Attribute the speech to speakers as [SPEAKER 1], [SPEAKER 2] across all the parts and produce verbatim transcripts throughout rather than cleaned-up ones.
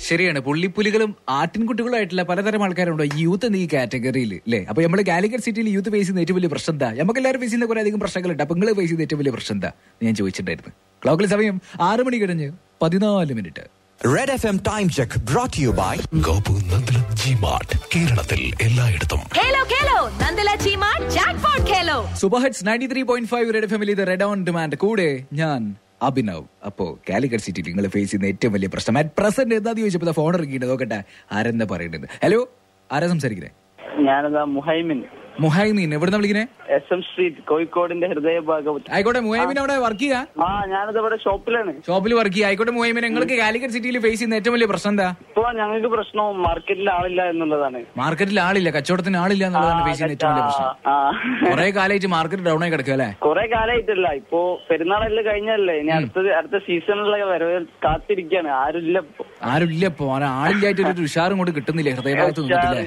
[SPEAKER 1] ശരിയാണ്. പുള്ളിപ്പുലികളും ആട്ടിൻകുട്ടികളുമായിട്ടുള്ള പലതരം ആൾക്കാരുണ്ടോ ഈ യൂത്ത് എന്ന ഈ കാറ്റഗറിയിൽ അല്ലേ? അപ്പൊ നമ്മള് കാലിക്കറ്റ് സിറ്റിയിൽ യൂത്ത് ഫേസ് ചെയ്യുന്ന ഏറ്റവും വലിയ പ്രശ്നം എന്താ? നമുക്ക് എല്ലാവരും ഫേസ് ചെയ്യുന്ന കുറെ അധികം പ്രശ്നങ്ങളുണ്ട്. അപ്പൊ നിങ്ങൾ ഫേസ് ചെയ്യുന്ന ഏറ്റവും വലിയ പ്രശ്നം എന്താ ഞാൻ ചോദിച്ചിട്ടുണ്ടായിരുന്നു. ക്ലോക്കിൽ സമയം ആറ് മണി കഴിഞ്ഞ് പതിനാല് minute.
[SPEAKER 2] Red F M Time Check brought to you by
[SPEAKER 3] Gopu Nandilath G Mart, കേരളത്തിൽ എല്ലായിടത്തും.
[SPEAKER 4] ഖേലോ ഖേലോ നന്ദല ജി-മാർട്ട് ജാക്ക്പോട്ട് ഖേലോ.
[SPEAKER 1] Super hits ninety three point five Red family ഇത് റെഡ് ഓൺ ഡിമാൻഡ്. കൂടെ ഞാൻ അഭിനവ്. അപ്പോ കാലിക്കറ്റ് സിറ്റിയിൽ നിങ്ങൾ ഫേസ് ചെയ്യുന്ന ഏറ്റവും വലിയ പ്രശ്നം അറ്റ് പ്രസന്റ് എന്താന്ന് ചോദിച്ചപ്പോ ഫോൺ ഇറക്കിയിട്ട് നോക്കട്ടെ ആരെന്താ പറയുന്നത്. ഹലോ, ആരാ സംസാരിക്കുന്നത്?
[SPEAKER 5] ഞാനതാ മുഹൈമിൻ.
[SPEAKER 1] മുഹൈമീൻ എവിടുന്ന വിളിക്കുന്നേ?
[SPEAKER 5] എസ് എം സ്ട്രീറ്റ്, കോഴിക്കോടിന്റെ ഹൃദയഭാഗം.
[SPEAKER 1] ആയിക്കോട്ടെ, മുഹൈമിൻ അവിടെ വർക്ക് ചെയ്യാ?
[SPEAKER 5] ആ, ഞാനത് ഇവിടെ ഷോപ്പിലാണ്.
[SPEAKER 1] ഷോപ്പിൽ വർക്ക് ചെയ്യാം. ആയിക്കോട്ടെ മുഹൈമിൻ, നിങ്ങൾക്ക് കാലിക്കറ്റ് സിറ്റിയിൽ ഫേസ് ചെയ്യുന്ന ഏറ്റവും വലിയ പ്രശ്നം എന്താ?
[SPEAKER 5] ഇപ്പൊ ഞങ്ങൾക്ക് പ്രശ്നം മാർക്കറ്റിൽ ആളില്ല എന്നുള്ളതാണ്.
[SPEAKER 1] മാർക്കറ്റിൽ ആളില്ല, കച്ചവടത്തിന് ആളില്ല എന്നുള്ളതാണ് ഫേസ് ചെയ്യുന്ന ഏറ്റവും വലിയ പ്രശ്നം. കുറെ കാലമായിട്ട് മാർക്കറ്റ് ഡൗൺ ആയി കിടക്കുക അല്ലേ?
[SPEAKER 5] കുറെ കാലമായിട്ടില്ല, ഇപ്പൊ പെരുന്നാളെല്ലാം കഴിഞ്ഞല്ലേ, ഇനി അടുത്ത അടുത്ത സീസണിലുള്ള വരവ് കാത്തിരിക്കാണ്. ആരുമില്ല ഇപ്പൊ.
[SPEAKER 1] ആരുമില്ല ഇപ്പൊ, ആളില്ലായിട്ട് ഒരു ഉഷാറും കൊണ്ട് കിട്ടുന്നില്ലേ ഹൃദയഭാഗത്ത് നിന്നിട്ടില്ലേ?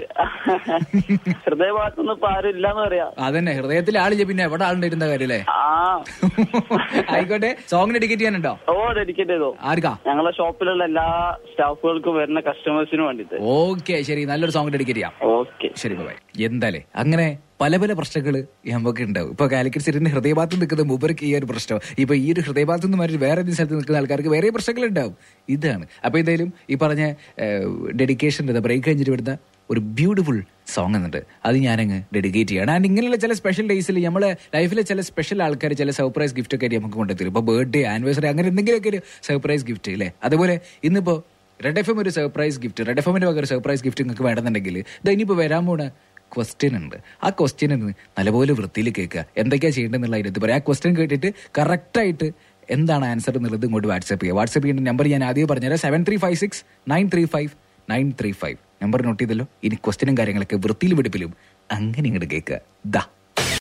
[SPEAKER 5] ഹൃദയഭാഗത്തൊന്നും ഇപ്പൊ ആരും ഇല്ലാന്ന് പറയാ.
[SPEAKER 1] അതന്നെ, ഹൃദയത്തിൽ ആളില്ല പിന്നെ എവിടെ ആളുണ്ടായിരുന്ന കാര്യല്ലേ?
[SPEAKER 5] ആ
[SPEAKER 1] ആയിക്കോട്ടെ, സോങ് ഡെഡിക്കേറ്റ് ചെയ്യാനുണ്ടോ?
[SPEAKER 5] ഓ, ഡെഡിക്കേറ്റ് ചെയ്തോ.
[SPEAKER 1] ആർക്കാ?
[SPEAKER 5] ഞങ്ങളെ ഷോപ്പിലുള്ള എല്ലാ സ്റ്റാഫുകൾക്കും വരുന്ന കസ്റ്റമേഴ്സിനും വേണ്ടിട്ട്.
[SPEAKER 1] ഓക്കെ ശരി, നല്ലൊരു സോങ് ഡെഡിക്കേറ്റ് ചെയ്യാം.
[SPEAKER 5] ഓക്കെ ശരി,
[SPEAKER 1] ബൈ. എന്താലേ അങ്ങനെ പല പല പ്രശ്നങ്ങൾ നമുക്ക് ഉണ്ടാവും. ഇപ്പൊ കാലിക്കറ്റ് സിറ്റിന്റെ ഹൃദയഭാഗത്ത് നിൽക്കുന്ന മൂപ്പർക്ക് ഈ ഒരു പ്രശ്നം, ഇപ്പൊ ഈ ഒരു ഹൃദയഭാഗത്ത് നിന്ന് മാറ്റി വേറെ ഏതെങ്കിലും സ്ഥലത്ത് നിൽക്കുന്ന ആൾക്കാർക്ക് വേറെ പ്രശ്നങ്ങൾ ഉണ്ടാവും. ഇതാണ്. അപ്പൊ എന്തായാലും ഈ പറഞ്ഞ ഡെഡിക്കേഷൻ ബ്രേക്ക് കഴിഞ്ഞിട്ട് വരുന്ന ഒരു ബ്യൂട്ടിഫുൾ സോങ് എന്നുണ്ട്, അത് ഞാനങ്ങ് ഡെഡിക്കേറ്റ് ചെയ്യണം. ആൻഡ് ഇങ്ങനെയുള്ള ചില സ്പെഷ്യൽ ഡേയ്സിൽ നമ്മളെ ലൈഫിലെ ചില സ്പെഷ്യൽ ആൾക്കാർ ചില സർപ്രൈസ് ഗിഫ്റ്റ് ഒക്കെ ആയിട്ട് നമുക്ക് കൊണ്ടുതരും. ഇപ്പൊ ബർത്ത്ഡേ, ആനിവേഴ്സറി, അങ്ങനെ എന്തെങ്കിലുമൊക്കെ ഒരു സർപ്രൈസ് ഗിഫ്റ്റ് അല്ലേ? അതുപോലെ ഇന്നിപ്പോ റെഡ് എഫ് എം ഒരു സർപ്രൈസ് ഗിഫ്റ്റ്, റെഡ് എഫ് എമ്മിന്റെ വക ഒരു സർപ്രൈസ് ഗിഫ്റ്റ് നിങ്ങൾക്ക് വേണമെന്നുണ്ടെങ്കിൽ ഇത് ഇനിയിപ്പോൾ വരാൻ പോണ ക്വസ്റ്റ്യൻ ഉണ്ട്. ആ ക്വസ്റ്റ്യൻ നല്ലപോലെ വൃത്തിയിൽ കേൾക്കുക, എന്തൊക്കെയാ ചെയ്യേണ്ടതെന്നുള്ള അതിനകത്ത് പറയാം. ആ ക്വസ്റ്റ്യൻ കേട്ടിട്ട് കറക്റ്റായിട്ട് എന്താണ് ആൻസർ എന്നുള്ളത് ഇങ്ങോട്ട് വാട്സ്ആപ്പ് ചെയ്യുക. വാട്സ്ആപ്പ് ചെയ്യേണ്ട നമ്പർ ഞാൻ ആദ്യം പറഞ്ഞുതരാം, seven three five six nine three five nine three five. Number note ചെയ്തല്ലോ. ഇനി ക്വസ്റ്റ്യനും കാര്യങ്ങളൊക്കെ വൃത്തിയിലും വെടുപ്പിലും അങ്ങനെ ഇങ്ങോട്ട് കേൾക്കുക. ദാ